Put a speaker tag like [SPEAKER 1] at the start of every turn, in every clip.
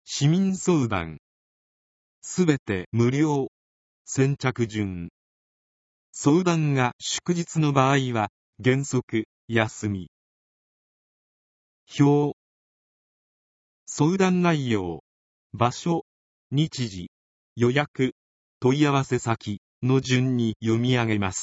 [SPEAKER 1] 市民相談。すべて無料。先着順。相談が祝日の場合は、原則、休み。表。相談内容、場所、日時、予約、問い合わせ先の順に読み上げます。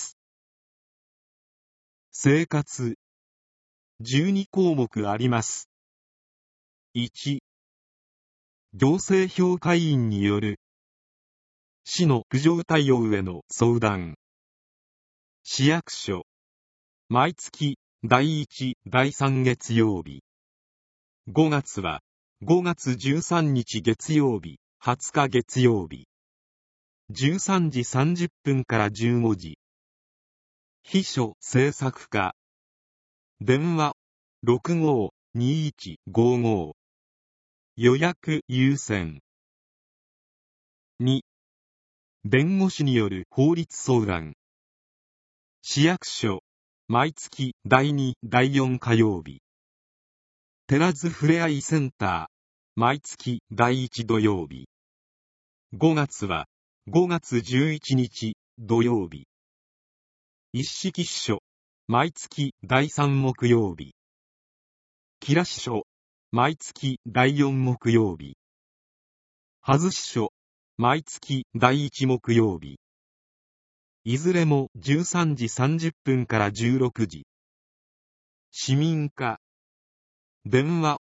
[SPEAKER 1] 生活。12項目あります。1、行政評価委員による市の苦情対応への相談。市役所。毎月第1、第3月曜日。5月は5月13日月曜日、20日月曜日。13時30分から15時。秘書制作課。電話 65-2155。予約優先。2、弁護士による法律相談。市役所。毎月第2、第4火曜日。寺津ふれあいセンター。毎月第1土曜日。5月は5月11日土曜日。一式秘書。毎月第3木曜日。吉良支所。毎月第4木曜日。葉津支所。毎月第1木曜日。いずれも13時30分から16時。市民課。電話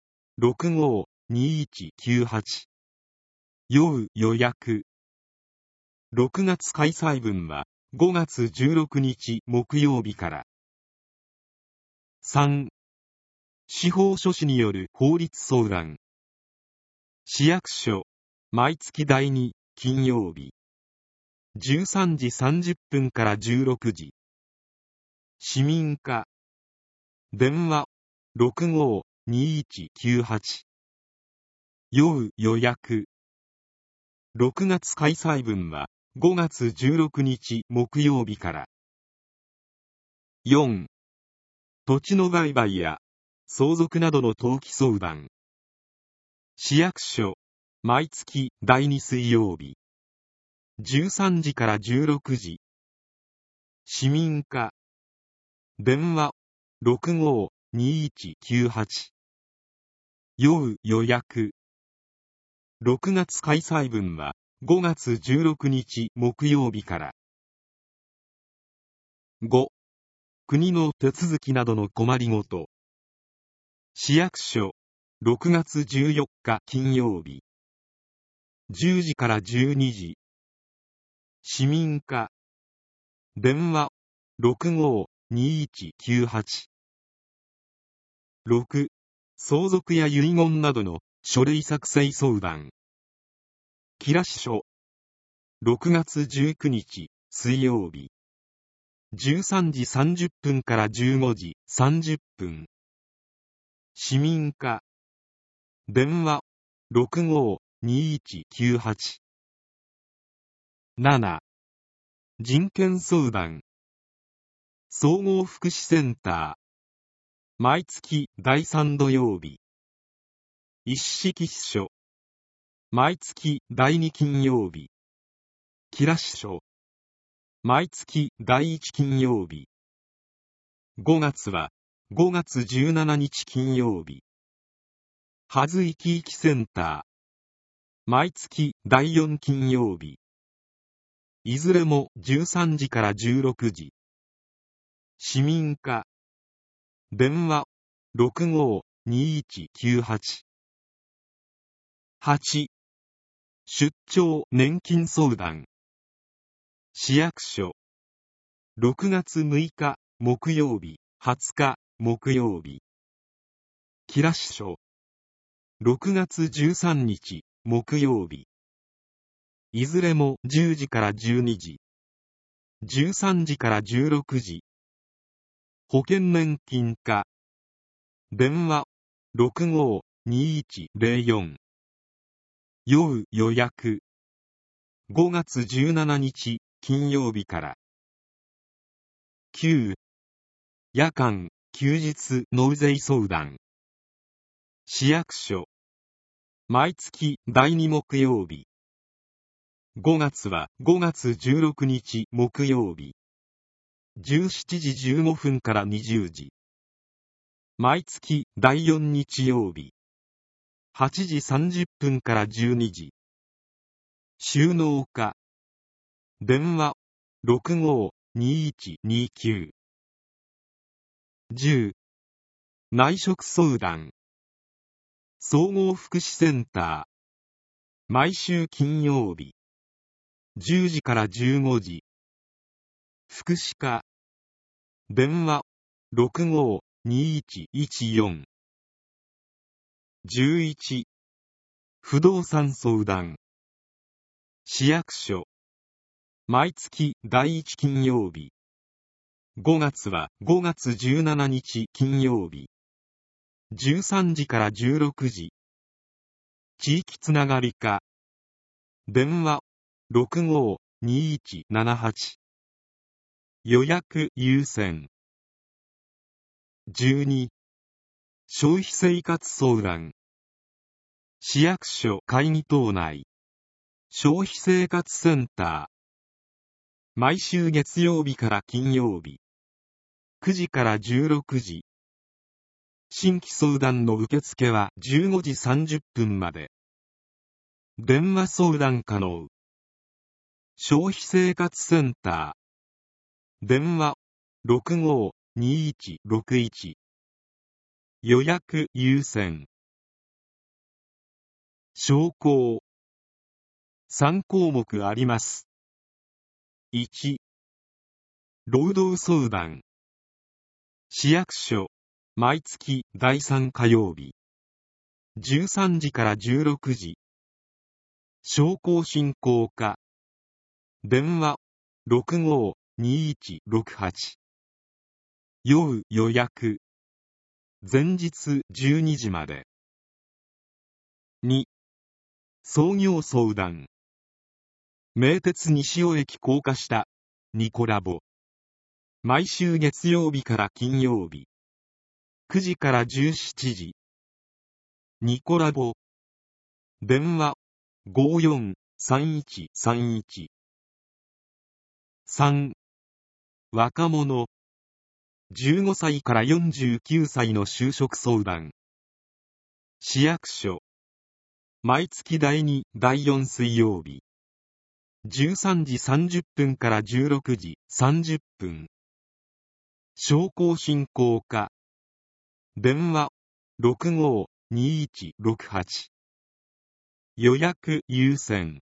[SPEAKER 1] 65-2198。予約。6月開催分は5月16日木曜日から。3、司法書士による法律相談。市役所。毎月第2金曜日。13時30分から16時。市民課。電話 65-2198。予約。6月開催分は5月16日木曜日から。4、土地の売買や相続などの登記相談。市役所。毎月第2水曜日。13時から16時。市民課。電話 65-2198。予約。6月開催分は5月16日木曜日から。5、国の手続きなどの困りごと。市役所。6月14日金曜日。10時から12時。市民課。電話 65-2198。6、相続や遺言などの書類作成相談。吉良支所。6月19日水曜日。13時30分から15時30分。市民課。電話 65-2198。7、人権相談。総合福祉センター。毎月第3土曜日。一式秘書。毎月第2金曜日。吉良支所。毎月第1金曜日。5月は5月17日金曜日。葉津生き生きセンター。毎月第4金曜日。いずれも13時から16時。市民課。電話 65-2198。8、出張年金相談。市役所。6月6日木曜日、20日木曜日。吉良支所。6月13日木曜日。いずれも10時から12時。13時から16時。保険年金課。電話 65-2104。予約。5月17日金曜日から。9、夜間、休日納税相談。市役所。 毎月第2木曜日。5月は5月16日木曜日。17時15分から20時。毎月第4日曜日。8時30分から12時。収納課。電話、65-2129。10。内職相談。総合福祉センター。毎週金曜日。10時から15時。福祉課。電話、65-2114。11。不動産相談。市役所。毎月第1金曜日。5月は5月17日金曜日。13時から16時。地域つながり課。電話、65-2178。予約優先。12。消費生活相談。市役所会議棟内。消費生活センター。毎週月曜日から金曜日。9時から16時。新規相談の受付は15時30分まで。電話相談可能。消費生活センター。電話、65-2161。予約優先。商工。3項目あります。1。労働相談。市役所。毎月第3火曜日。13時から16時。商工振興課。電話、65-2168。要予約。前日12時まで。2。創業相談。名鉄西尾駅高架下、ニコラボ。毎週月曜日から金曜日。9時から17時。ニコラボ。電話、54-3131。3。若者。15歳から49歳の就職相談。市役所。毎月第2、第4水曜日。13時30分から16時30分。商工振興課。電話、65-2168。予約優先。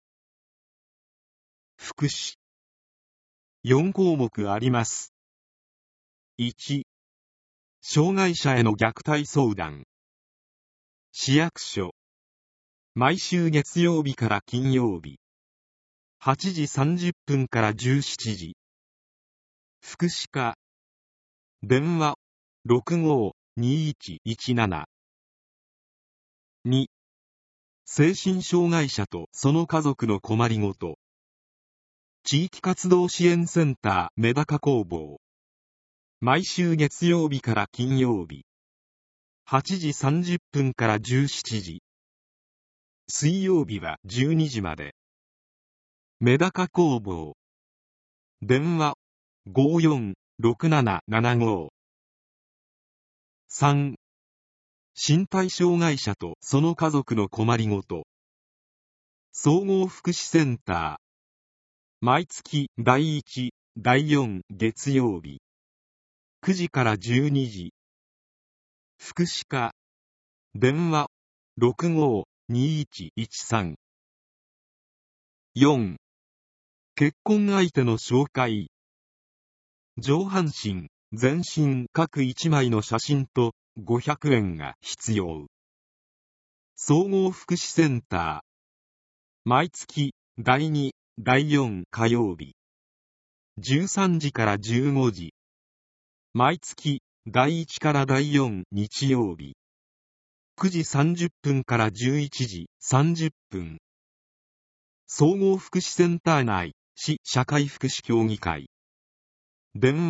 [SPEAKER 1] 福祉。4項目あります。1。障害者への虐待相談。市役所。毎週月曜日から金曜日。8時30分から17時。福祉課。電話、65-2117。2。精神障害者とその家族の困りごと。地域活動支援センターメダカ工房。毎週月曜日から金曜日。8時30分から17時。水曜日は12時まで。メダカ工房。電話、54-6775。3。身体障害者とその家族の困りごと。総合福祉センター。毎月第1、第4月曜日。9時から12時。福祉課。電話、65-2113。4。結婚相手の紹介。上半身、全身各1枚の写真と500円が必要。総合福祉センター。毎月第2、第4火曜日。13時から15時。毎月第1から第4日曜日。9時30分から11時30分。総合福祉センター内、市社会福祉協議会。電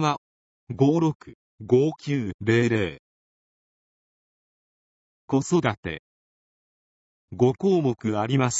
[SPEAKER 1] 話、56-5900。子育て。 5項目あります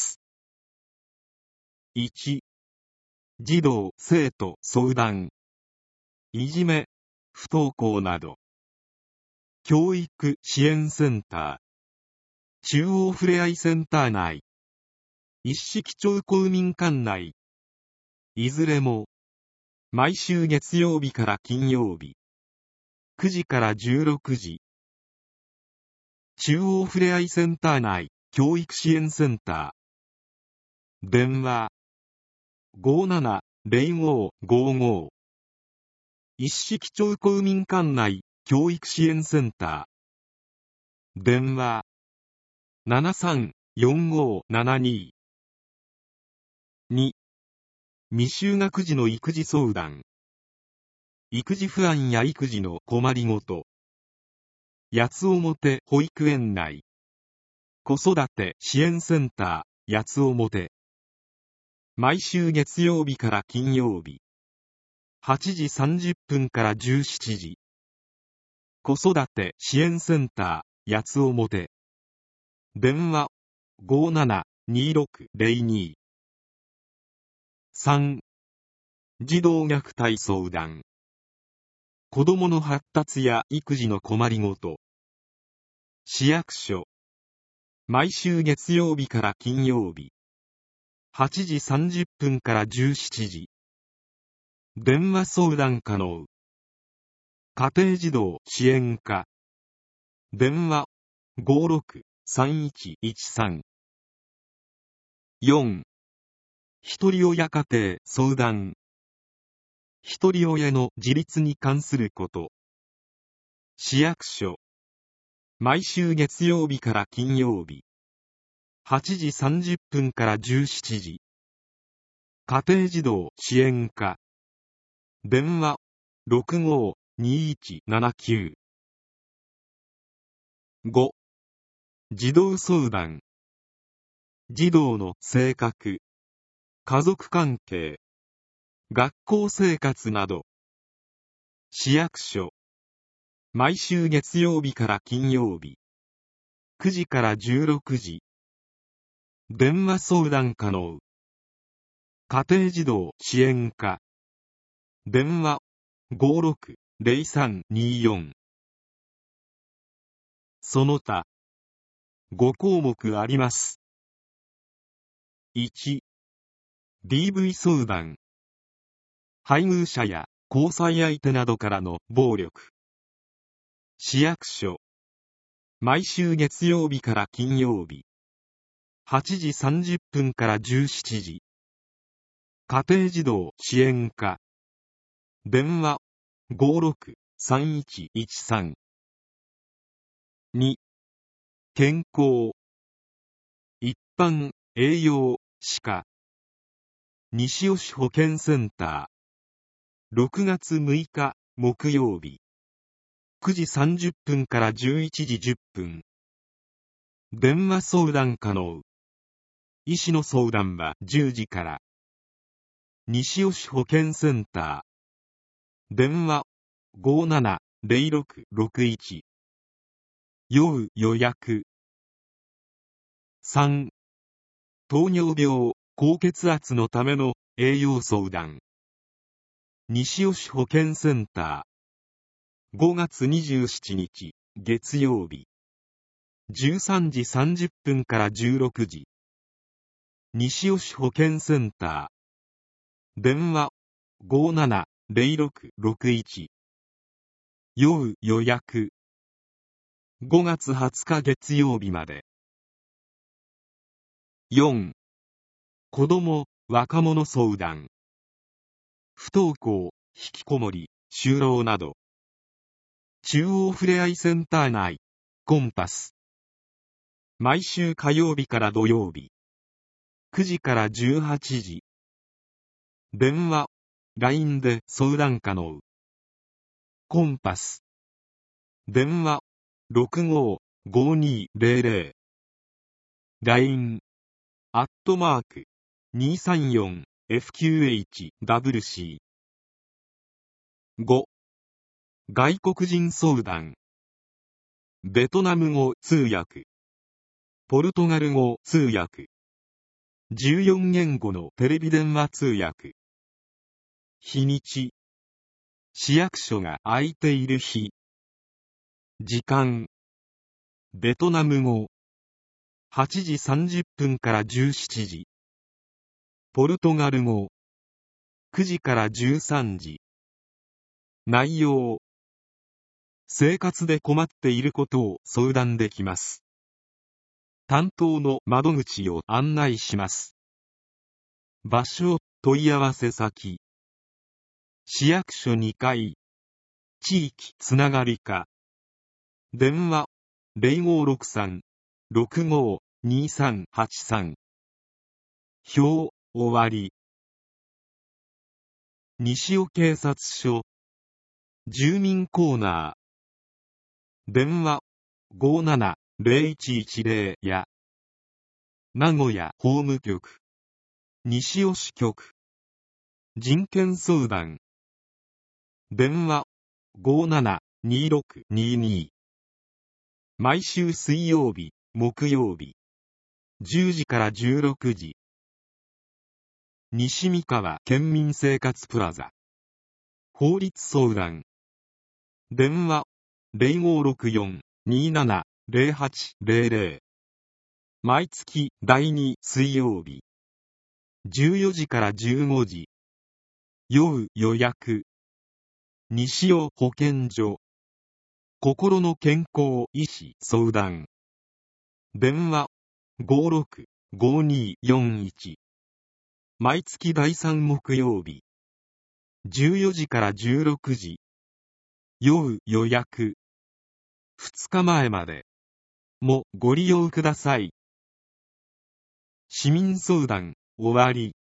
[SPEAKER 1] 。1、児童・生徒相談、いじめ、不登校など。教育支援センター、中央ふれあいセンター内、一式町公民館内、いずれも、毎週月曜日から金曜日、9時から16時。中央ふれあいセンター内、教育支援センター。電話、57-0555。一式町公民館内、教育支援センター。電話、73-4572。2、未就学児の育児相談。育児不安や育児の困りごと。八つ表保育園内。子育て支援センター、八つ表。毎週月曜日から金曜日。8時30分から17時。子育て支援センター、八つ表。電話、57-2602。3、児童虐待相談。子どもの発達や育児の困りごと。市役所。毎週月曜日から金曜日。8時30分から17時。電話相談可能。家庭児童支援課。電話、56-3113。4、ひとり親家庭相談。ひとり親の自立に関すること。市役所。毎週月曜日から金曜日。8時30分から17時。家庭児童支援課。電話、65-2179。5、児童相談。児童の性格、家族関係、学校生活など。市役所。毎週月曜日から金曜日。9時から16時。電話相談可能。家庭児童支援課。電話、56-0324。その他、5項目あります。1、DV 相談。配偶者や交際相手などからの暴力。市役所。毎週月曜日から金曜日。8時30分から17時。家庭児童支援課。電話、56-3113。2、健康。一般、栄養、歯科。西尾市保健センター。6月6日、木曜日。9時30分から11時10分。電話相談可能。医師の相談は10時から。西尾市保健センター。電話、57-0661。酔う予約。3、糖尿病、高血圧のための栄養相談。西尾市保健センター。5月27日、月曜日。13時30分から16時。西尾市保健センター。電話、57-0661。酔う予約。5月20日月曜日まで。4、子ども・若者相談。不登校、引きこもり、就労など。中央ふれあいセンター内、コンパス。毎週火曜日から土曜日。9時から18時。電話、LINE で相談可能。コンパス。電話、65-5200。LINE、@234FQHWC。5、外国人相談。ベトナム語通訳。 ポルトガル語通訳。14言語のテレビ電話通訳。日にち。市役所が空いている日。時間。ベトナム語。8時30分から17時。ポルトガル語。9時から13時。内容。生活で困っていることを相談できます。担当の窓口を案内します。場所、問い合わせ先。市役所2階。地域つながり課。電話、0563-65-2383。表、終わり。西尾警察署。住民コーナー。電話、57-0110や。名古屋法務局。西尾支局。人権相談。電話、57-2622。毎週水曜日、木曜日。10時から16時。西三河県民生活プラザ。法律相談。電話、0564-27-0800。毎月第2水曜日。14時から15時。要予約。西尾保健所。心の健康医師相談。電話、56-5241。毎月第3木曜日。14時から16時。要予約。2日前まで。もご利用ください。市民相談、終わり。